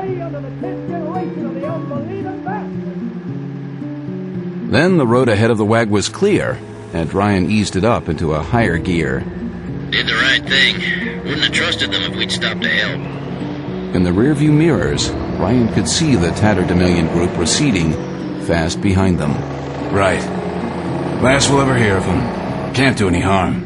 Then the road ahead of the wag was clear, and Ryan eased it up into a higher gear. Did the right thing. Wouldn't have trusted them if we'd stopped to help. In the rearview mirrors, Ryan could see the tatterdemalion group receding fast behind them. Right. Last we'll ever hear of them. Can't do any harm.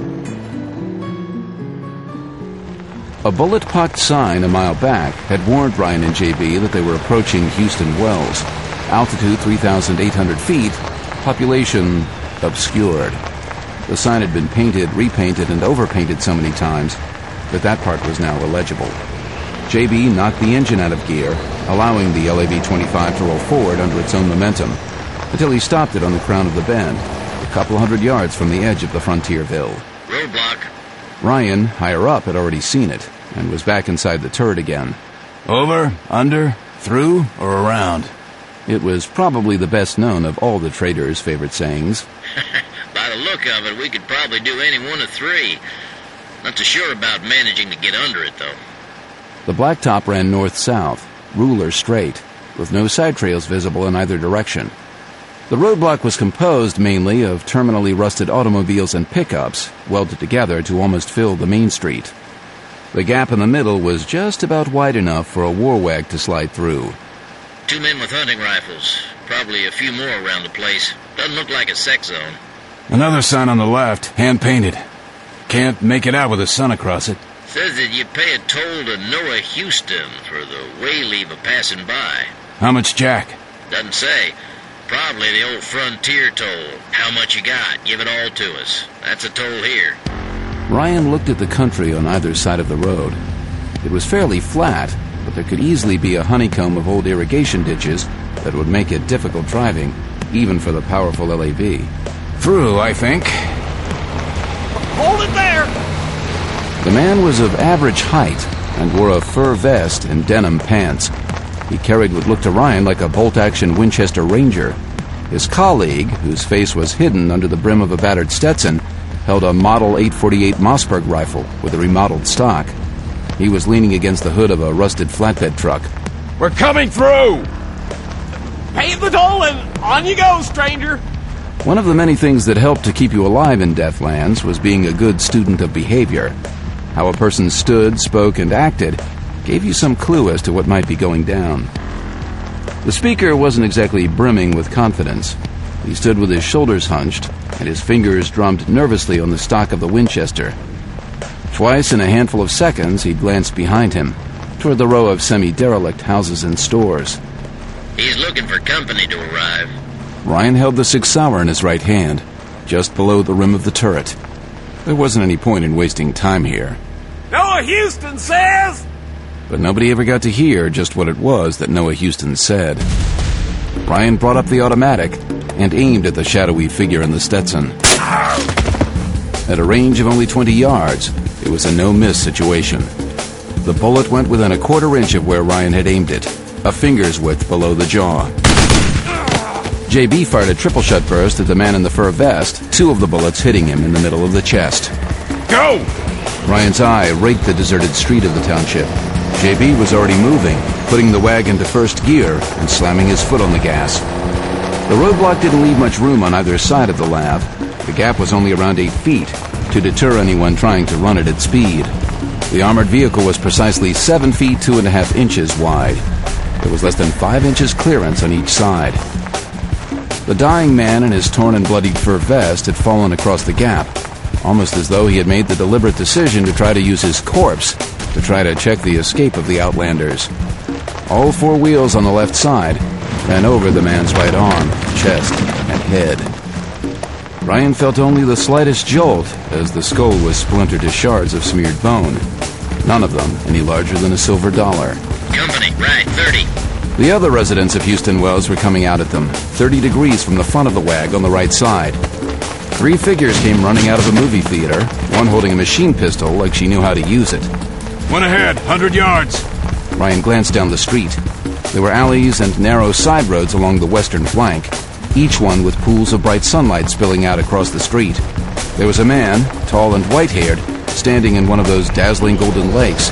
A bullet-pocked sign a mile back had warned Ryan and JB that they were approaching Houston Wells. Altitude 3,800 feet, population obscured. The sign had been painted, repainted, and overpainted so many times that that part was now illegible. JB knocked the engine out of gear, allowing the LAV-25 to roll forward under its own momentum, until he stopped it on the crown of the bend, a couple hundred yards from the edge of the Frontierville. Roadblock. Ryan, higher up, had already seen it, and was back inside the turret again. Over, under, through, or around? It was probably the best known of all the traders' favorite sayings. By the look of it, we could probably do any one of three. Not too sure about managing to get under it, though. The blacktop ran north-south, ruler straight, with no side trails visible in either direction. The roadblock was composed mainly of terminally rusted automobiles and pickups, welded together to almost fill the main street. The gap in the middle was just about wide enough for a war wag to slide through. 2 men with hunting rifles. Probably a few more around the place. Doesn't look like a sex zone. Another sign on the left, hand-painted. Can't make it out with the sun across it. Says that you pay a toll to Noah Houston for the wayleave of passing by. How much jack? Doesn't say. Probably the old frontier toll. How much you got? Give it all to us. That's a toll here. Ryan looked at the country on either side of the road. It was fairly flat, but there could easily be a honeycomb of old irrigation ditches that would make it difficult driving, even for the powerful LAV. Through, I think. Hold it there! The man was of average height and wore a fur vest and denim pants. He carried what looked to Ryan like a bolt-action Winchester Ranger. His colleague, whose face was hidden under the brim of a battered Stetson, held a Model 848 Mossberg rifle with a remodeled stock. He was leaning against the hood of a rusted flatbed truck. We're coming through! Pay the toll and on you go, stranger! One of the many things that helped to keep you alive in Deathlands was being a good student of behavior. How a person stood, spoke, and acted gave you some clue as to what might be going down. The speaker wasn't exactly brimming with confidence. He stood with his shoulders hunched, and his fingers drummed nervously on the stock of the Winchester. Twice in a handful of seconds, he glanced behind him, toward the row of semi-derelict houses and stores. He's looking for company to arrive. Ryan held the 6 Sauer in his right hand, just below the rim of the turret. There wasn't any point in wasting time here. Noah Houston says! But nobody ever got to hear just what it was that Noah Houston said. Ryan brought up the automatic and aimed at the shadowy figure in the Stetson. At a range of only 20 yards, it was a no-miss situation. The bullet went within a quarter inch of where Ryan had aimed it, a finger's width below the jaw. JB fired a triple-shot burst at the man in the fur vest, 2 of the bullets hitting him in the middle of the chest. Go! Ryan's eye raked the deserted street of the township. JB was already moving, putting the wagon into first gear and slamming his foot on the gas. The roadblock didn't leave much room on either side of the lav. The gap was only around 8 feet to deter anyone trying to run it at speed. The armored vehicle was precisely 7 feet 2.5 inches wide. There was less than 5 inches clearance on each side. The dying man in his torn and bloodied fur vest had fallen across the gap, almost as though he had made the deliberate decision to try to use his corpse to try to check the escape of the Outlanders. All 4 wheels on the left side ran over the man's right arm, chest, and head. Ryan felt only the slightest jolt as the skull was splintered to shards of smeared bone, none of them any larger than a silver dollar. Company, right, 30. The other residents of Houston Wells were coming out at them, 30 degrees from the front of the wag on the right side. 3 figures came running out of a movie theater, one holding a machine pistol like she knew how to use it. One ahead, 100 yards. Ryan glanced down the street. There were alleys and narrow side roads along the western flank, each one with pools of bright sunlight spilling out across the street. There was a man, tall and white-haired, standing in one of those dazzling golden lakes.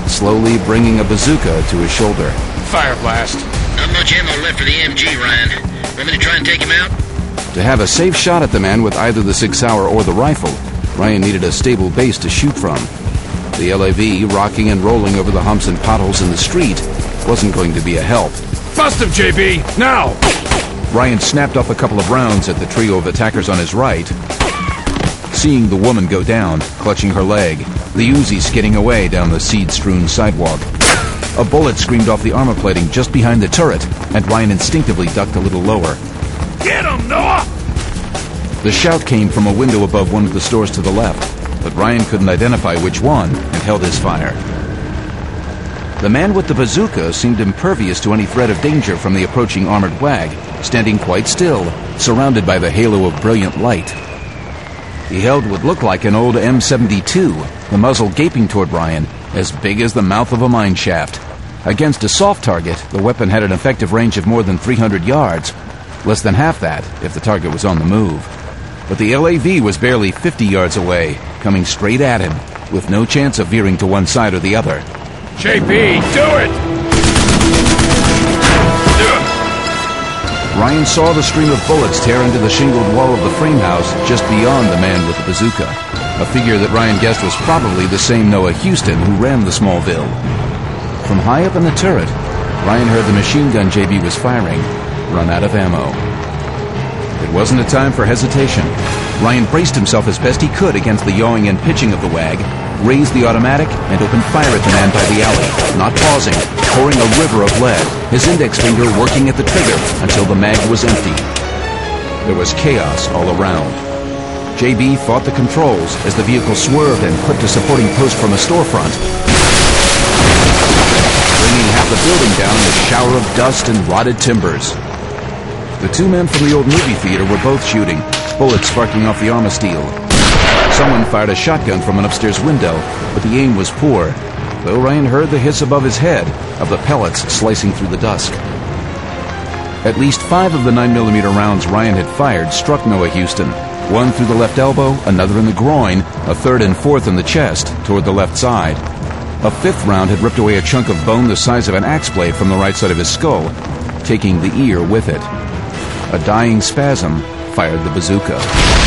slowly bringing a bazooka to his shoulder. Fire blast. Not much ammo left for the MG, Ryan. Want me to try and take him out? To have a safe shot at the man with either the 6 Sauer or the rifle, Ryan needed a stable base to shoot from. The LAV, rocking and rolling over the humps and potholes in the street, wasn't going to be a help. Bust him, JB! Now! Ryan snapped off a couple of rounds at the trio of attackers on his right. Seeing the woman go down, clutching her leg, the Uzi skidding away down the seed-strewn sidewalk. A bullet screamed off the armor plating just behind the turret, and Ryan instinctively ducked a little lower. Get him, Noah! The shout came from a window above one of the stores to the left, but Ryan couldn't identify which one and held his fire. The man with the bazooka seemed impervious to any threat of danger from the approaching armored wag, standing quite still, surrounded by the halo of brilliant light. He held what looked like an old M72, the muzzle gaping toward Ryan, as big as the mouth of a mine shaft. Against a soft target, the weapon had an effective range of more than 300 yards, less than half that if the target was on the move. But the LAV was barely 50 yards away, coming straight at him, with no chance of veering to one side or the other. JB, do it! Ryan saw the stream of bullets tear into the shingled wall of the frame house just beyond the man with the bazooka, a figure that Ryan guessed was probably the same Noah Houston who ran the Smallville. From high up in the turret, Ryan heard the machine gun JB was firing run out of ammo. It wasn't a time for hesitation. Ryan braced himself as best he could against the yawing and pitching of the wag, raised the automatic, and opened fire at the man by the alley, not pausing, pouring a river of lead, his index finger working at the trigger until the mag was empty. There was chaos all around. JB fought the controls as the vehicle swerved and clipped a supporting post from a storefront, bringing half the building down in a shower of dust and rotted timbers. The two men from the old movie theater were both shooting, bullets sparking off the armor steel. Someone fired a shotgun from an upstairs window, but the aim was poor, though Ryan heard the hiss above his head of the pellets slicing through the dusk. At least 5 of the 9mm rounds Ryan had fired struck Noah Houston, one through the left elbow, another in the groin, a third and fourth in the chest, toward the left side. A 5th round had ripped away a chunk of bone the size of an axe blade from the right side of his skull, taking the ear with it. A dying spasm fired the bazooka.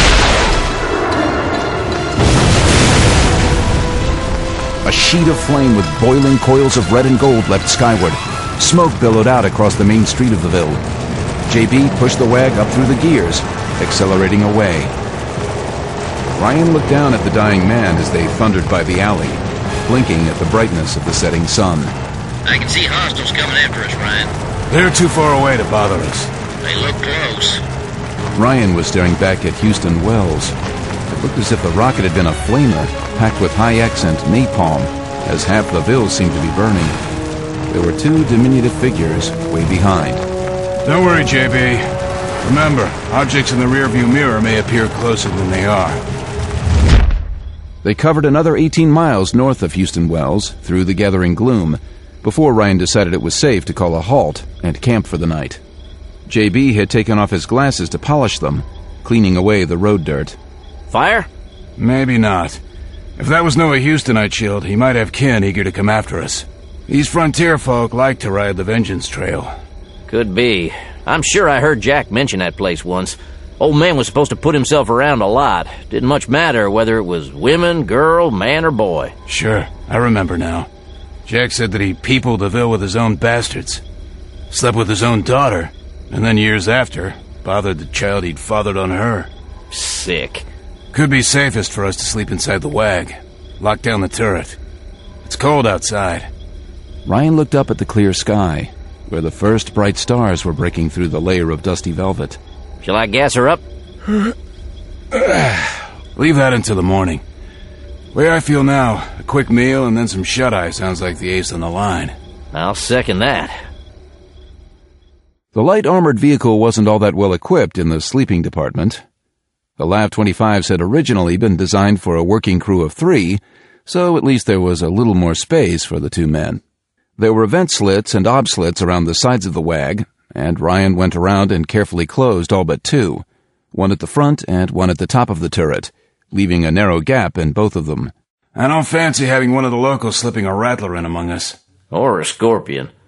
A sheet of flame with boiling coils of red and gold leapt skyward. Smoke billowed out across the main street of the ville. JB pushed the wag up through the gears, accelerating away. Ryan looked down at the dying man as they thundered by the alley, blinking at the brightness of the setting sun. I can see hostiles coming after us, Ryan. They're too far away to bother us. They look close. Ryan was staring back at Houston Wells. It looked as if the rocket had been a flamer, packed with high-accent napalm, as half the ville seemed to be burning. There were 2 diminutive figures way behind. Don't worry, JB. Remember, objects in the rearview mirror may appear closer than they are. They covered another 18 miles north of Houston Wells, through the gathering gloom, before Ryan decided it was safe to call a halt and camp for the night. JB had taken off his glasses to polish them, cleaning away the road dirt. Fire? Maybe not. If that was Noah Houston I'd killed, he might have kin eager to come after us. These frontier folk like to ride the vengeance trail. Could be. I'm sure I heard Jack mention that place once. Old man was supposed to put himself around a lot. Didn't much matter whether it was women, girl, man, or boy. Sure, I remember now. Jack said that he peopled the ville with his own bastards. Slept with his own daughter, and then years after, bothered the child he'd fathered on her. Sick. Could be safest for us to sleep inside the wag. Lock down the turret. It's cold outside. Ryan looked up at the clear sky, where the first bright stars were breaking through the layer of dusty velvet. Shall I gas her up? Leave that until the morning. Way I feel now, a quick meal and then some shut-eye sounds like the ace on the line. I'll second that. The light armored vehicle wasn't all that well equipped in the sleeping department. The LAV-25s had originally been designed for a working crew of 3, so at least there was a little more space for the 2 men. There were vent slits and ob slits around the sides of the wag, and Ryan went around and carefully closed all but 2, one at the front and one at the top of the turret, leaving a narrow gap in both of them. I don't fancy having one of the locals slipping a rattler in among us. Or a scorpion.